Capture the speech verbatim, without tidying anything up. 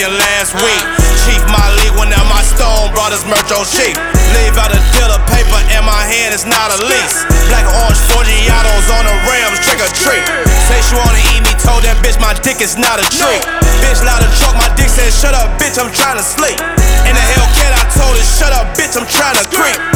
million last week. Chief my league when now my stone brought his merch on cheap. Leave out a deal of paper in my hand, it's not a lease. Black orange Forgiatos on the rims, trick or treat. Say she wanna eat me, told that bitch my dick is not a treat. Bitch loud and truck, my dick said shut up bitch, I'm tryna sleep. In the Hellcat I told her shut up bitch, I'm tryna creep.